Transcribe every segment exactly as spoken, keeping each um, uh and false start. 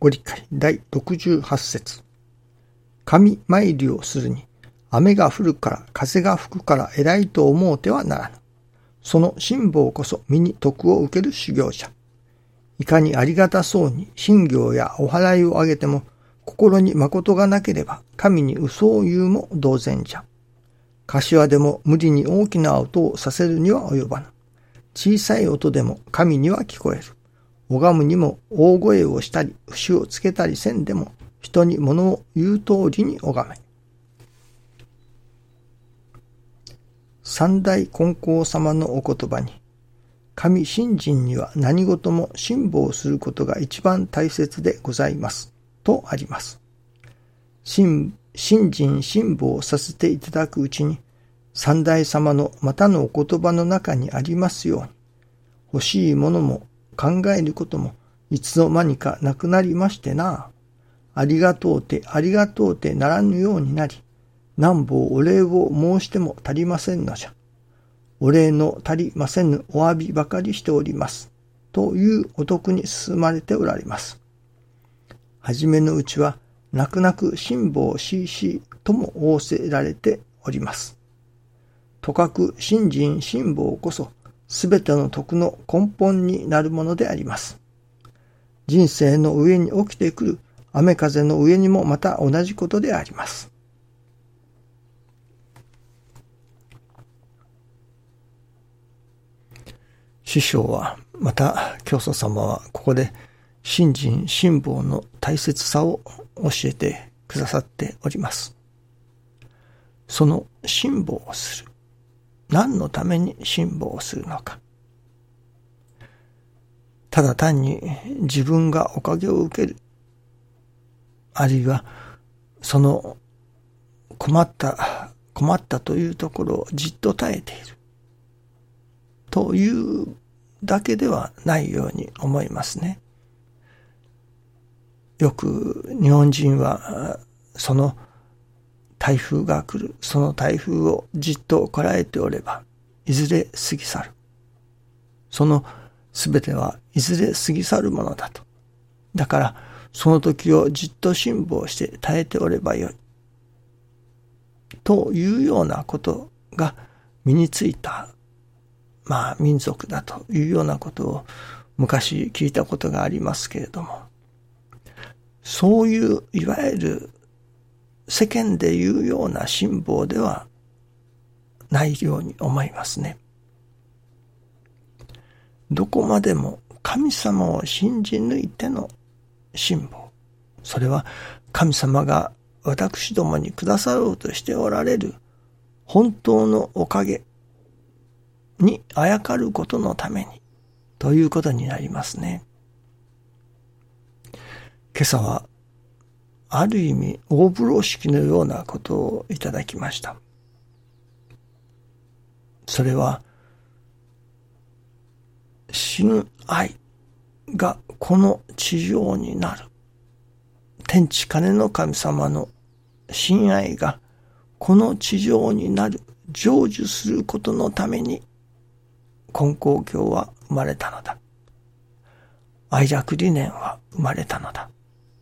ご理解だいろくじゅうはち節。神参りをするに、雨が降るから風が吹くから偉いと思うてはならぬ。その辛抱こそ身に徳を受ける修行者。いかにありがたそうに信行やお祓いをあげても、心に誠がなければ神に嘘を言うも同然じゃ。柏でも無理に大きな音をさせるには及ばぬ。小さい音でも神には聞こえる。拝むにも大声をしたり節をつけたりせんでも人に物を言う通りに拝め。三代金光様のお言葉に、神信心には何事も辛抱することが一番大切でございますとあります。信信心辛抱させていただくうちに、三代様のまたのお言葉の中にありますように、欲しいものも考えることもいつの間にかなくなりましてな。ありがとうてありがとうてならぬようになり、なんぼお礼を申しても足りませんのじゃ。お礼の足りませぬお詫びばかりしております。というお得に進まれておられます。はじめのうちは、泣く泣く辛抱しいしとも仰せられております。とかく信心辛抱こそ、すべての徳の根本になるものであります。人生の上に起きてくる雨風の上にもまた同じことであります。師匠は、また教祖様はここで信心辛抱の大切さを教えてくださっております。その辛抱をする。何のために辛抱をするのか。ただ単に自分がおかげを受ける。あるいはその困った困ったというところをじっと耐えている。というだけではないように思いますね。よく日本人はその台風が来る、その台風をじっとこらえておればいずれ過ぎ去る。そのすべてはいずれ過ぎ去るものだと。だからその時をじっと辛抱して耐えておればよい。というようなことが身についたまあ民族だというようなことを昔聞いたことがありますけれども、そういういわゆる世間で言うような辛抱ではないように思いますね。どこまでも神様を信じ抜いての辛抱。それは神様が私どもにくださろうとしておられる本当のおかげにあやかることのためにということになりますね。今朝はある意味大風呂敷のようなことをいただきました。それは死ぬ愛がこの地上になる。天地金の神様の親愛がこの地上になる、成就することのために金光教は生まれたのだ。愛楽理念は生まれたのだ。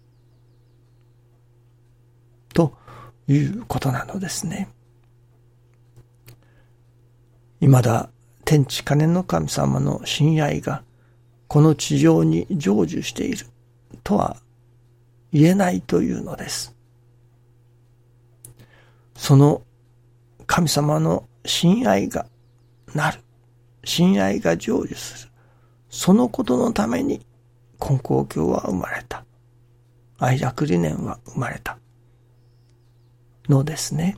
ということなのですね。未だ天地金の神様の親愛がこの地上に成就しているとは言えないというのです。その神様の親愛がなる。親愛が成就する。そのことのために金光教は生まれた。愛楽理念は生まれた。のですね。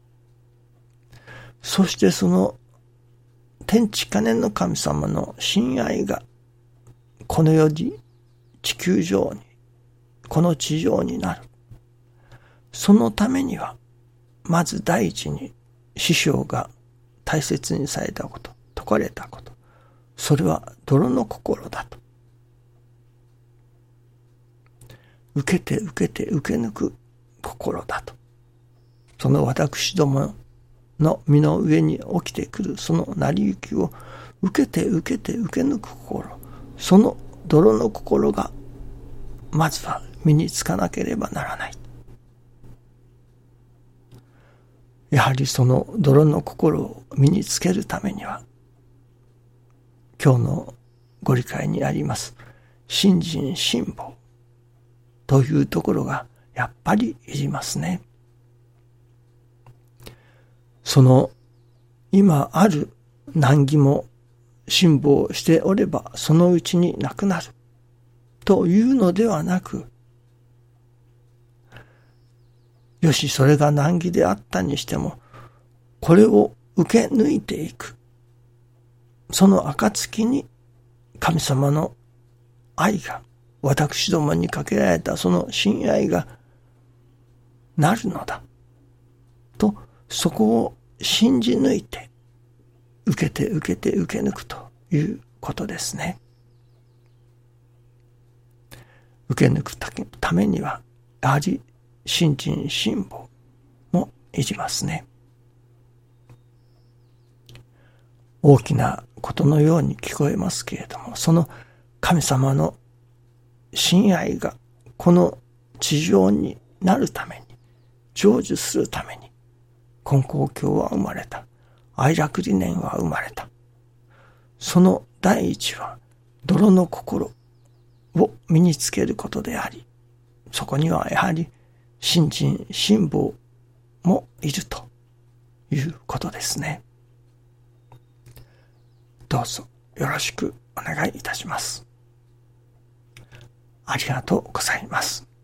そしてその天地金の神様の親愛がこの世に地球上にこの地上になる。そのためにはまず第一に師匠が大切にされたこと、説かれたこと、それは泥の心だと。受けて受けて受け抜く心だと。その私どもの身の上に起きてくるその成り行きを受けて受けて受け抜く心、その泥の心がまずは身につかなければならない。やはりその泥の心を身につけるためには、今日のご理解にあります信心信望というところがやっぱりいりますね。その今ある難儀も辛抱しておればそのうちになくなるというのではなく、よしそれが難儀であったにしてもこれを受け抜いていく、その暁に神様の愛が私どもにかけられたその親愛がなるのだと、そこを信じ抜いて受けて受けて受け抜くということですね。受け抜くためにはやはり信心信望もいりますね。大きなことのように聞こえますけれども、その神様の親愛がこの地上になるために、成就するために金光教は生まれた。愛楽理念は生まれた。その第一は泥の心を身につけることであり、そこにはやはり信心信望もいるということですね。どうぞよろしくお願いいたします。ありがとうございます。